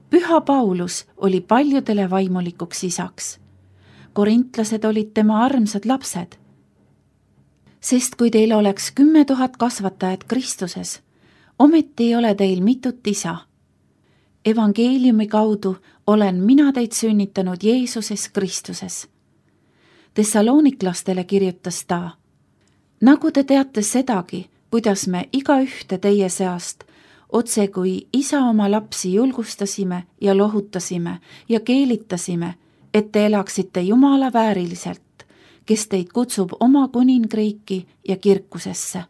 Püha Paulus oli paljudele vaimulikuks isaks. Korintlased olid tema armsad lapsed. Sest kui teil oleks 10 000 kasvatajat Kristuses, ometi ei ole teil mitut isa. Evangeeliumi kaudu olen mina teid sünnitanud Jeesuses Kristuses. Thessaloniklastele kirjutas ta: nagu te teate sedagi, kuidas me igaühte teie seast otse kui isa oma lapsi julgustasime ja lohutasime ja keelitasime, et te elaksite Jumala vääriliselt, kes teid kutsub oma kuningriiki ja kirkusesse.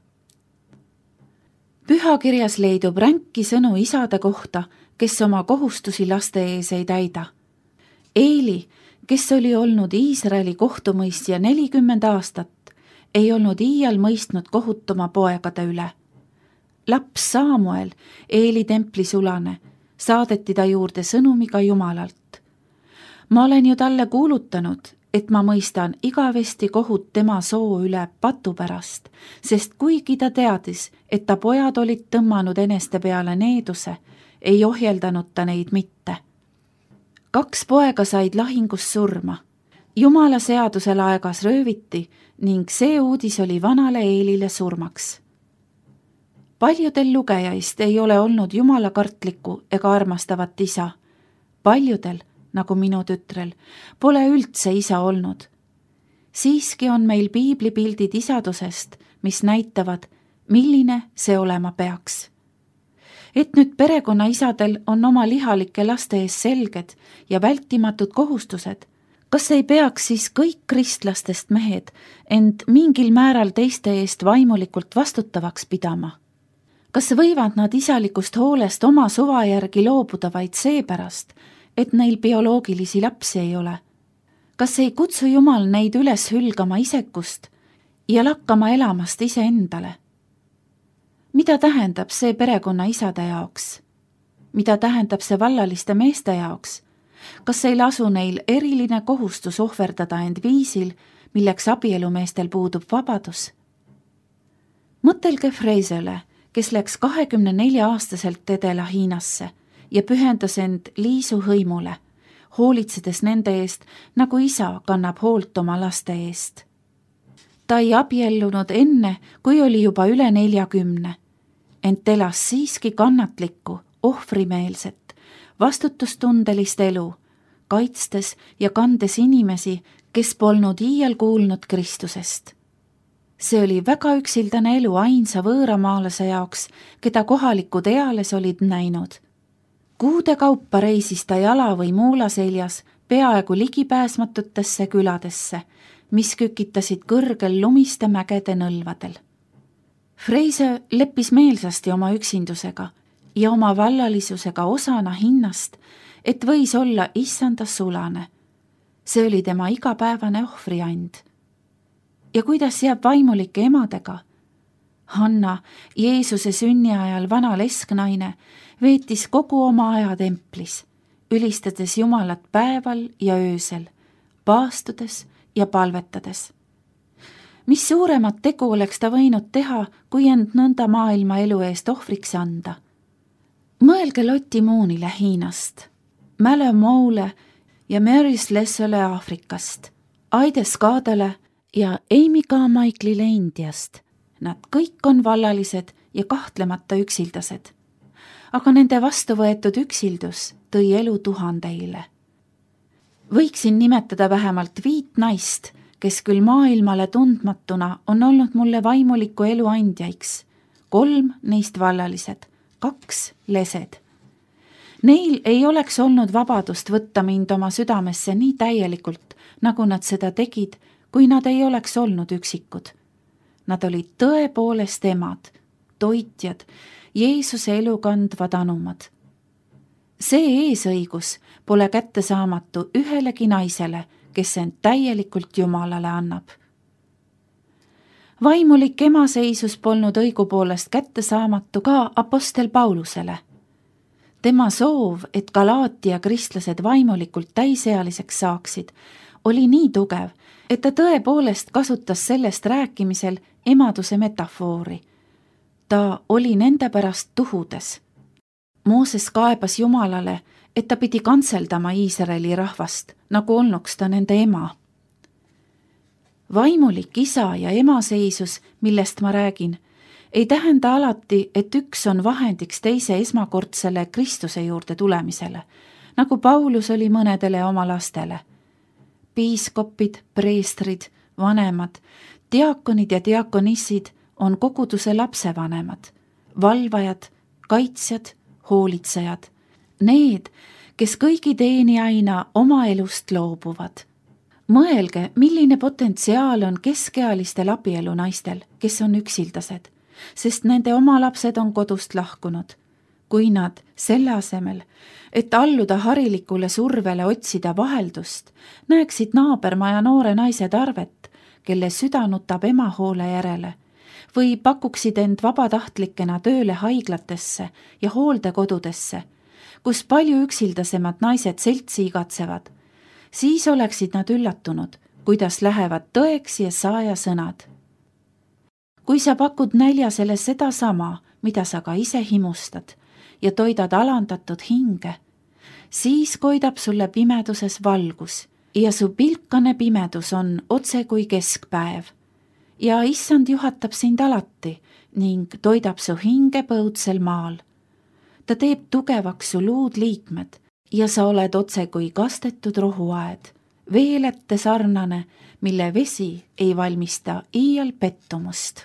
Pühakirjas leidub ränki sõnu isade kohta, kes oma kohustusi laste ees ei täida. Eeli, kes oli olnud Iisraeli kohtumõistja 40 aastat, ei olnud iial mõistnud kohut oma poegade üle. Laps Samuel, Eeli templi sulane, saadeti ta juurde sõnumiga Jumalalt. Ma olen ju talle kuulutanud, et ma mõistan igavesti kohut tema soo üle patu pärast, sest kuigi ta teadis, et ta pojad olid tõmmanud eneste peale needuse, ei ohjeldanud ta neid mitte. 2 poega said lahingus surma. Jumala seadusel aegas rööviti ning see uudis oli vanale Eelile surmaks. Paljudel lugejaist ei ole olnud jumalakartlikku ega armastavat isa. Paljudel, nagu minu tütrel, pole üldse isa olnud. Siiski on meil piiblipildid isadusest, mis näitavad, milline see olema peaks. Et nüüd perekonnaisadel on oma lihalike laste ees selged ja vältimatud kohustused, kas ei peaks siis kõik kristlastest mehed end mingil määral teiste eest vaimulikult vastutavaks pidama? Kas võivad nad isalikust hoolest oma suva järgi loobuda vaid seepärast, et neil bioloogilisi lapsi ei ole? Kas ei kutsu Jumal neid üles hülgama isekust ja lakkama elamast iseendale? Mida tähendab see perekonna isade jaoks? Mida tähendab see vallaliste meeste jaoks? Kas ei lasu neil eriline kohustus ohverdada end viisil, milleks abielumeestel puudub vabadus? Mõtelge Freisele, kes läks 24-aastaselt Edela-Hiinasse ja pühendas end Liisu hõimule, hoolitsedes nende eest, nagu isa kannab hoolt oma laste eest. Ta ei abiellunud enne, kui oli juba üle 40, ent elas siiski kannatlikku, ohvrimeelset, vastutustundelist elu, kaitstes ja kandes inimesi, kes polnud iial kuulnud Kristusest. See oli väga üksildane elu ainsa võõramaalase jaoks, keda kohalikud eales olid näinud. Kuude kaupa reisis ta jala või muula seljas peaaegu ligipääsmatutesse küladesse, mis kükitasid kõrgel lumiste mägede nõlvadel. Freise leppis meelsasti oma üksindusega ja oma vallalisusega osana hinnast, et võis olla issanda sulane. See oli tema igapäevane ohvriand. Ja kuidas jääb vaimulike emadega? Hanna, Jeesuse sünniajal vana lesknaine, veetis kogu oma aja templis, ülistades Jumalat päeval ja öösel, paastudes ja palvetades. Mis suuremat tegu oleks ta võinud teha, kui end nõnda maailma elu eest ohvriks anda? Mõelge Lotti Moonile Hiinast, Mäle Moule ja Mary Slessole Aafrikast, Aide Skadele ja Amy Carmichaelile Indiast. Nad kõik on vallalised ja kahtlemata üksildased. Aga nende vastu võetud üksildus tõi elu tuhandeile. Võiksin nimetada vähemalt 5 naist, kes küll maailmale tundmatuna on olnud mulle vaimuliku elu andjaiks. 3 neist vallalised, 2 lesed. Neil ei oleks olnud vabadust võtta mind oma südamesse nii täielikult, nagu nad seda tegid, kui nad ei oleks olnud üksikud. Nad olid tõepoolest emad, toitjad, Jeesuse elu kandvad anumad. See eesõigus pole kättesaamatu ühelegi naisele, kes end täielikult Jumalale annab. Vaimulik emaseisus polnud õigupoolest kättesaamatu ka apostel Paulusele. Tema soov, et Galaatia kristlased vaimulikult täisealiseks saaksid, oli nii tugev, et ta tõepoolest kasutas sellest rääkimisel emaduse metafoori. Ta oli nende pärast tuhudes. Mooses kaebas Jumalale, et ta pidi kantseldama Iisraeli rahvast, nagu olnuks ta nende ema. Vaimulik isa ja ema seisus, millest ma räägin, ei tähenda alati, et üks on vahendiks teise esmakordsele Kristuse juurde tulemisele, nagu Paulus oli mõnedele oma lastele. Piiskopid, preestrid, vanemad, diakonid ja diakonissid on koguduse lapsevanemad, valvajad, kaitsjad, hoolitsejad, need, kes kõigi teenijaina oma elust loobuvad. Mõelge, milline potentsiaal on keskealistel abielunaistel, kes on üksildased, sest nende oma lapsed on kodust lahkunud. Kui nad selle asemel, et alluda harilikule survele otsida vaheldust, näeksid naabermaja noore naise tarvet, kelle süda nutab ema hoole järele, või pakuksid end vabatahtlikena tööle haiglatesse ja hooldekodudesse, kus palju üksildasemad naised seltsi igatsevad, siis oleksid nad üllatunud, kuidas lähevad tõeks ja saaja sõnad. Kui sa pakud näljasele sedasama, mida sa ka ise himustad ja toidad alandatud hinge, siis koidab sulle pimeduses valgus ja su pilkane pimedus on otse kui keskpäev. Ja issand juhatab sind alati ning toidab su hinge põudsel maal. Ta teeb tugevaks su luud liikmed ja sa oled otse kui kastetud rohuaed, veelette sarnane, mille vesi ei valmista iial pettumust.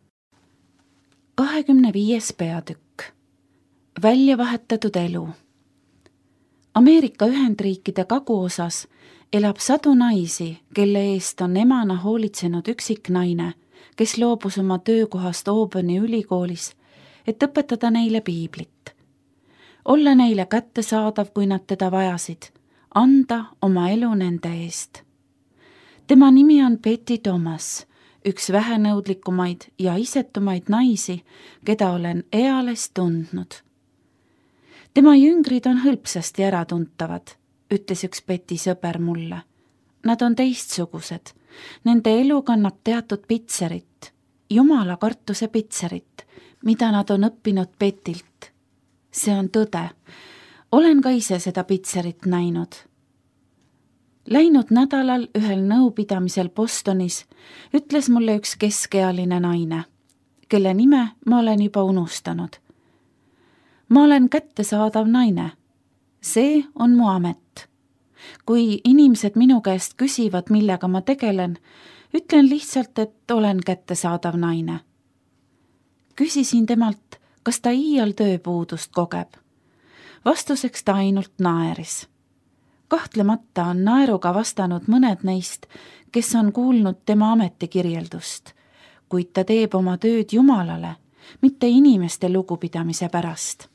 25. peatükk. Väljavahetatud elu. Ameerika Ühendriikide kaguosas elab sadu naisi, kelle eest on emana hoolitsenud üksik naine, kes loobus oma töökohast Auburni ülikoolis, et õpetada neile piiblit. Olla neile kättesaadav, kui nad teda vajasid, anda oma elu nende eest. Tema nimi on Betty Thomas, üks vähenõudlikumaid ja isetumaid naisi, keda olen eales tundnud. Tema jüngrid on hõlpsasti äratuntavad, ütles üks Betty sõber mulle. Nad on teistsugused. Nende elu kannab teatud pitserit, jumala kartuse pitserit, mida nad on õppinud Bettilt. See on tõde. Olen ka ise seda pitserit näinud. Läinud nädalal ühel nõupidamisel Bostonis ütles mulle üks keskealine naine, kelle nime ma olen juba unustanud. Ma olen kättesaadav naine. See on mu amet. Kui inimesed minu käest küsivad, millega ma tegelen, ütlen lihtsalt, et olen kättesaadav naine. Küsisin temalt, kas ta iial tööpuudust kogeb. Vastuseks ta ainult naeris. Kahtlemata on naeruga vastanud mõned neist, kes on kuulnud tema ametikirjeldust, kuid ta teeb oma tööd Jumalale, mitte inimeste lugupidamise pärast.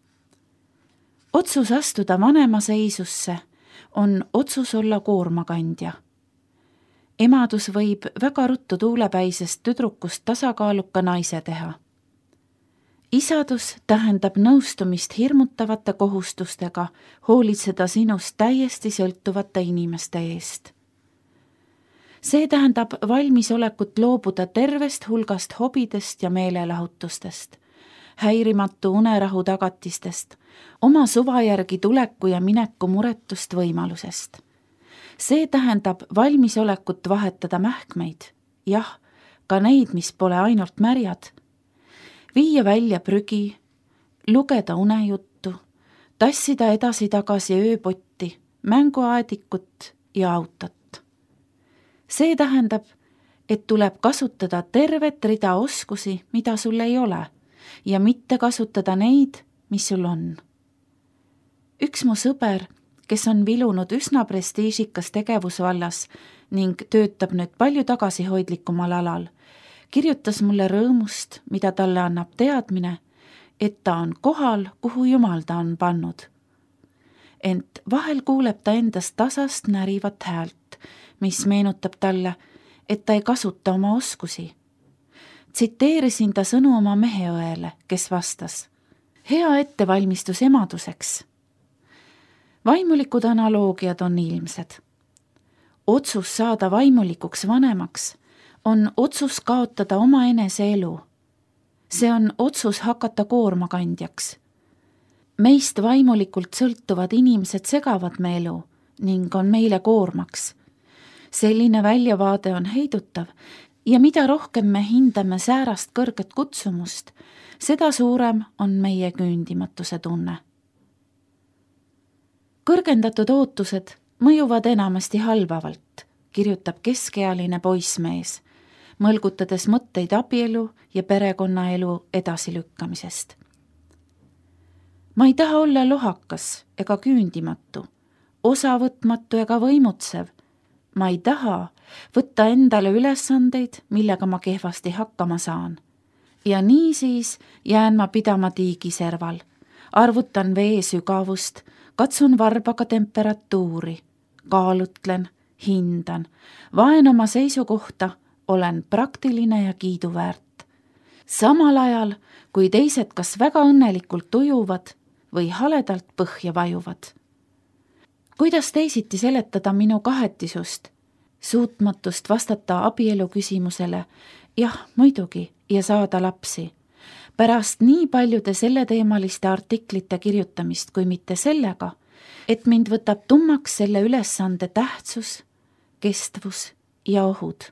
Otsus astuda vanema seisusse on otsus olla koormakandja. Emadus võib väga ruttu tuulepäisest tüdrukust tasakaaluka naise teha. Isadus tähendab nõustumist hirmutavate kohustustega hoolitseda sinust täiesti sõltuvate inimeste eest. See tähendab valmisolekut loobuda tervest hulgast hobidest ja meelelahutustest, häirimatu unerahu tagatistest, oma suva järgi tuleku ja mineku muretust võimalusest. See tähendab valmisolekut vahetada mähkmeid, jah, ka neid, mis pole ainult märjad, viia välja prügi, lugeda unejuttu, tassida edasi-tagasi ööpotti, mänguaedikut ja autot. See tähendab, et tuleb kasutada tervet rida oskusi, mida sul ei ole, ja mitte kasutada neid, mis sul on. Üks mu sõber, kes on vilunud üsna prestiižikas tegevusvallas ning töötab nüüd palju tagasihoidlikumal alal, kirjutas mulle rõõmust, mida talle annab teadmine, et ta on kohal, kuhu Jumal ta on pannud. Ent vahel kuuleb ta endast tasast närivat häält, mis meenutab talle, et ta ei kasuta oma oskusi. Tsiteerisin ta sõnu oma meheõele, kes vastas: hea ettevalmistus emaduseks. Vaimulikud analoogiad on ilmsed. Otsus saada vaimulikuks vanemaks on otsus kaotada omaenese elu. See on otsus hakata koormakandjaks. Meist vaimulikult sõltuvad inimesed segavad me elu ning on meile koormaks. Selline väljavaade on heidutav ja mida rohkem me hindame säärast kõrget kutsumust, seda suurem on meie küündimatuse tunne. Kõrgendatud ootused mõjuvad enamasti halvavalt, kirjutab keskealine poissmees, mõlgutades mõtteid abielu ja perekonnaelu edasilükkamisest. Ma ei taha olla lohakas ega küündimatu, osavõtmatu ega võimutsev. Ma ei taha võtta endale ülesandeid, millega ma kehvasti hakkama saan. Ja niisiis jään ma pidama tiigiserval, arvutan vee sügavust, katsun varbaga temperatuuri, kaalutlen, hindan, vaen oma seisukohta, olen praktiline ja kiiduväärt. Samal ajal, kui teised kas väga õnnelikult ujuvad või haledalt põhja vajuvad. Kuidas teisiti seletada minu kahetisust, suutmatust vastata abielu küsimusele, jah, muidugi, ja saada lapsi, pärast nii paljude selleteemaliste artiklite kirjutamist kui mitte sellega, et mind võtab tummaks selle ülesande tähtsus, kestvus ja ohud.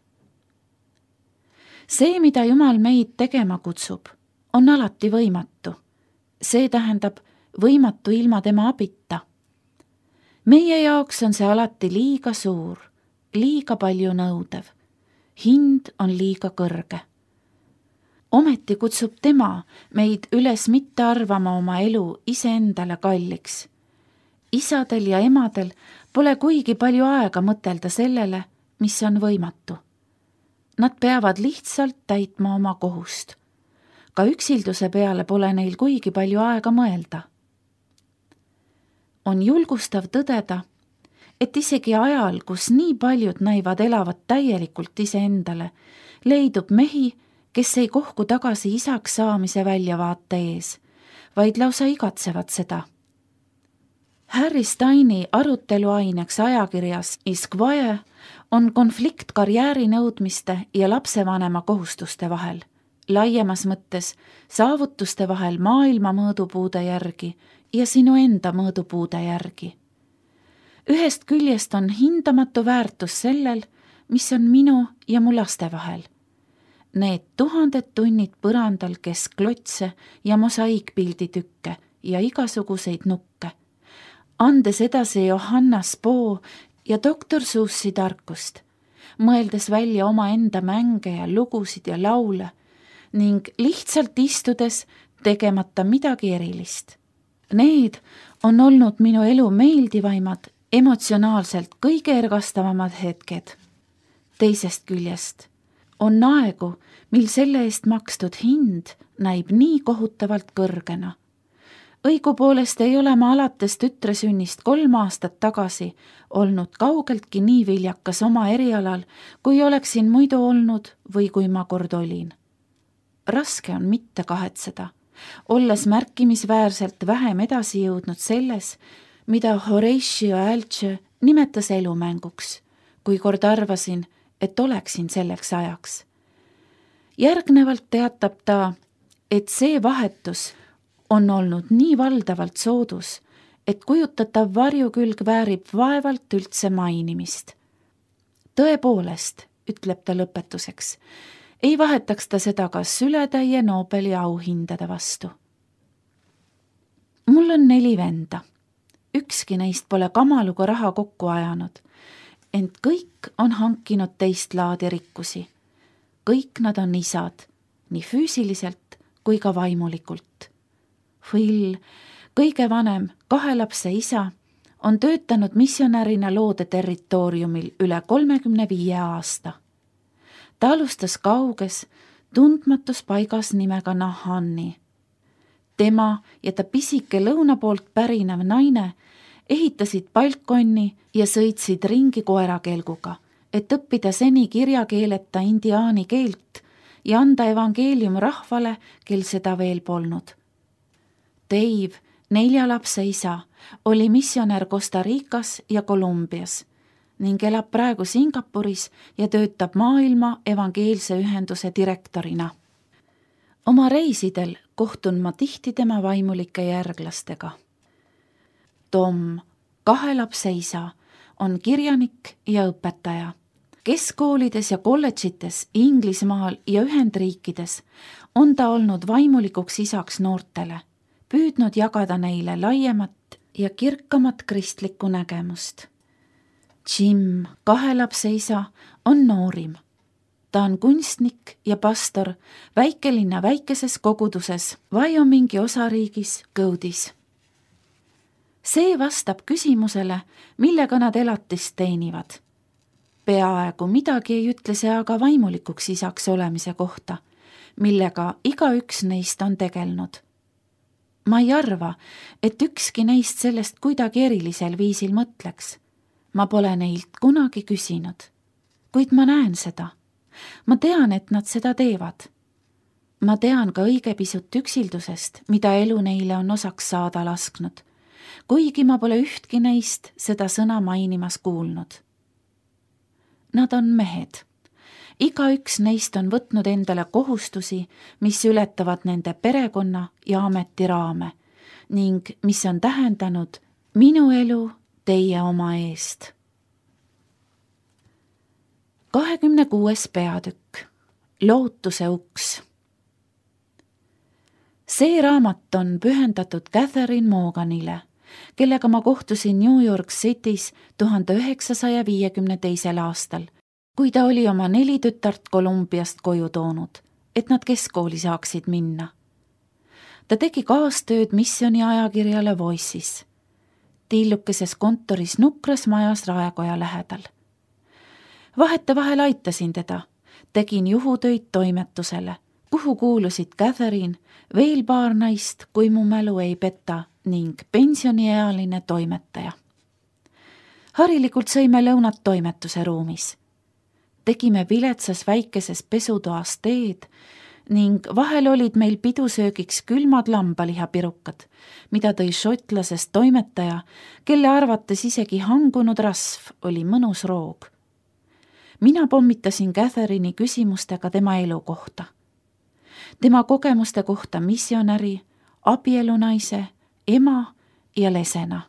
See, mida Jumal meid tegema kutsub, on alati võimatu. See tähendab võimatu ilma tema abita. Meie jaoks on see alati liiga suur, liiga palju nõudev. Hind on liiga kõrge. Ometi kutsub tema meid üles mitte arvama oma elu iseendale kalliks. Isadel ja emadel pole kuigi palju aega mõtelda sellele, mis on võimatu. Nad peavad lihtsalt täitma oma kohust. Ka üksilduse peale pole neil kuigi palju aega mõelda. On julgustav tõdeda, et isegi ajal, kus nii paljud näivad elavat täielikult iseendale, leidub mehi, kes ei kohku tagasi isaks saamise väljavaate ees, vaid lausa igatsevad seda. Harry Steini aruteluaineks ajakirjas Esquire on konflikt karjääri nõudmiste ja lapsevanema kohustuste vahel, laiemas mõttes saavutuste vahel maailma mõõdupuude järgi ja sinu enda mõõdupuude järgi. Ühest küljest on hindamatu väärtus sellel, mis on minu ja mu laste vahel. Need 1000 tunnid põrandal keskklotse ja mosaiikpilditükke ja igasuguseid nukke, andes edasi Johanna Spoo ja doktor Suussi tarkust, mõeldes välja oma enda mänge ja lugusid ja laule ning lihtsalt istudes tegemata midagi erilist. Need on olnud minu elu meeldivaimad, emotsionaalselt kõige ergastavamad hetked. Teisest küljest on aegu, mil selle eest makstud hind näib nii kohutavalt kõrgena. Õigupoolest ei ole ma alates tütre sünnist 3 aastat tagasi olnud kaugeltki nii viljakas oma erialal, kui oleksin muidu olnud või kui ma kord olin. Raske on mitte kahetseda, olles märkimisväärselt vähem edasi jõudnud selles, mida Horatio Alger nimetas elumänguks, kui kord arvasin, et oleksin selleks ajaks. Järgnevalt teatab ta, et see vahetus on olnud nii valdavalt soodus, et kujutatav varjukülg väärib vaevalt üldse mainimist. Tõepoolest, ütleb ta lõpetuseks, ei vahetaks ta seda ka sületäie Nobeli auhindade vastu. Mul on 4 venda. Ükski neist pole kamaluga raha kokku ajanud, ent kõik on hankinud teist laadi rikkusi. Kõik nad on isad, nii füüsiliselt kui ka vaimulikult. Phil, kõige vanem 2 lapse isa, on töötanud missionärina loode territooriumil üle 35 aasta. Ta alustas kauges, tundmatus paigas nimega Nahani. Tema ja ta pisike lõuna poolt pärinev naine ehitasid balkonni ja sõitsid ringi koerakelguga, et õppida seni kirjakeeleta indiaani keelt ja anda evangeelium rahvale, kel seda veel polnud. Dave, 4 lapse isa, oli missionär Costa Ricas ja Kolumbias ning elab praegu Singapuris ja töötab maailma evangeelse ühenduse direktorina. Oma reisidel kohtun ma tihti tema vaimulike järglastega. Tom, 2 lapse isa, on kirjanik ja õpetaja. Keskkoolides ja kolledžites Inglismaal ja Ühendriikides on ta olnud vaimulikuks isaks noortele, püüdnud jagada neile laiemat ja kirkamat kristlikku nägemust. Jim, 2 lapse isa, on noorim. Ta on kunstnik ja pastor väikelinna väikeses koguduses Wyomingi osariigis Code'is. See vastab küsimusele, millega nad elatist teenivad. Peaaegu midagi ei ütle see aga vaimulikuks isaks olemise kohta, millega igaüks neist on tegelnud. Ma ei arva, et ükski neist sellest kuidagi erilisel viisil mõtleks. Ma pole neilt kunagi küsinud, kuid ma näen seda. Ma tean, et nad seda teevad. Ma tean ka õige pisut üksildusest, mida elu neile on osaks saada lasknud, kuigi ma pole ühtki neist seda sõna mainimas kuulnud. Nad on mehed. Igaüks neist on võtnud endale kohustusi, mis ületavad nende perekonna ja ameti raame ning mis on tähendanud minu elu teie oma eest. 26. peatükk. Lootuse uks. See raamat on pühendatud Catherine Morganile, kellega ma kohtusin New York City's 1952. aastal, kui ta oli oma 4 tütart Kolumbiast koju toonud, et nad keskkooli saaksid minna. Ta tegi kaastööd missiooni ajakirjale Voices, tillukeses kontoris nukras majas Raekoja lähedal. Vahetevahel aitasin teda, tegin juhutöid toimetusele, kuhu kuulusid Catherine, veel 2 naist, kui mu mälu ei peta, ning pensioniealine toimetaja. Harilikult sõime lõunat toimetuse ruumis. Tegime viletsas väikeses pesutoas teed ning vahel olid meil pidusöögiks külmad lambalihapirukad, mida tõi šotlasest toimetaja, kelle arvates isegi hangunud rasv oli mõnus roog. Mina pommitasin Catherine'i küsimustega tema elu kohta. Tema kogemuste kohta missionäri, abielunaise, ema ja lesena.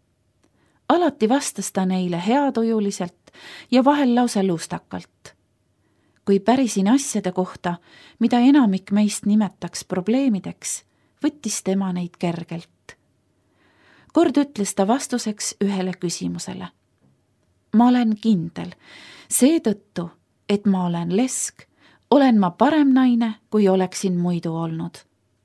Alati vastas ta neile heatujuliselt ja vahel lausa luustakalt. Kui pärisin asjade kohta, mida enamik meist nimetaks probleemideks, võttis tema neid kergelt. Kord ütles ta vastuseks ühele küsimusele. Ma olen kindel, seetõttu, et ma olen lesk, olen ma parem naine, kui oleksin muidu olnud.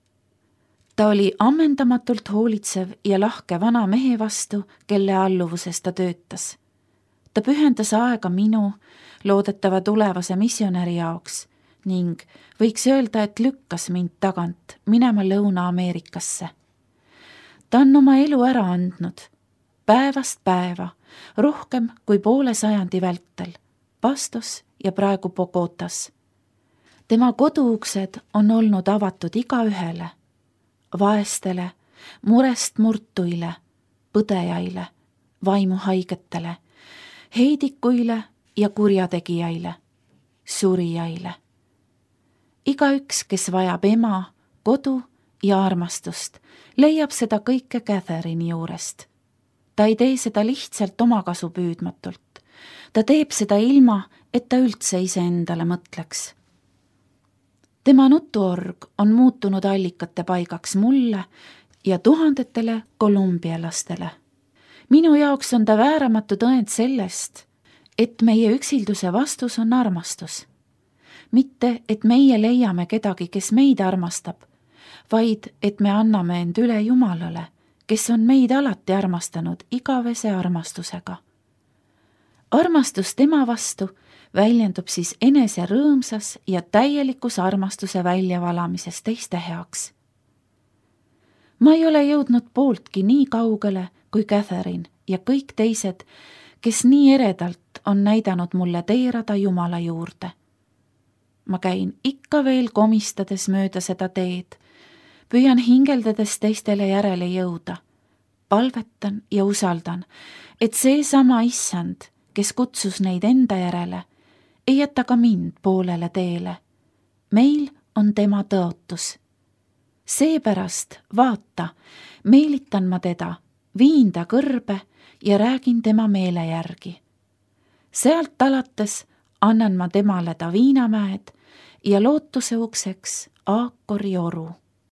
Ta oli ammendamatult hoolitsev ja lahke vana mehe vastu, kelle alluvuses ta töötas. Ta pühendas aega minu, loodetava tulevase missionäri jaoks ning võiks öelda, et lükkas mind tagant minema Lõuna-Ameerikasse. Ta on oma elu ära andnud, päevast päeva, rohkem kui 5 sajandi vältel, Pastos ja praegu Bogotas. Tema koduuksed on olnud avatud igaühele, vaestele, murest murtuile, põdejaile, vaimuhaigetele, heidikuile ja kurjategijaile, surijaile. Igaüks, kes vajab ema, kodu ja armastust, leiab seda kõike Catherine'i juurest. Ta ei tee seda lihtsalt omakasu püüdmatult. Ta teeb seda ilma, et ta üldse iseendale mõtleks. Tema nutuorg on muutunud allikate paigaks mulle ja tuhandetele kolumbialastele. Minu jaoks on ta vääramatu tõend sellest, et meie üksilduse vastus on armastus. Mitte, et meie leiame kedagi, kes meid armastab, vaid et me anname end üle Jumalale, kes on meid alati armastanud igavese armastusega. Armastus tema vastu väljendub siis enese rõõmsas ja täielikus armastuse väljavalamises teiste heaks. Ma ei ole jõudnud pooltki nii kaugele kui Catherine ja kõik teised, kes nii eredalt on näidanud mulle teerada Jumala juurde. Ma käin ikka veel komistades mööda seda teed, püüan hingeldades teistele järele jõuda, palvetan ja usaldan, et seesama Issand, kes kutsus neid enda järele, ei jäta ka mind poolele teele. Meil on tema tõotus. Seepärast, vaata, meelitan ma teda, viin ta kõrbe ja räägin tema meele järgi. Sealt alates annan ma temale ta viinamäed ja lootuse ukseks Aakori oru.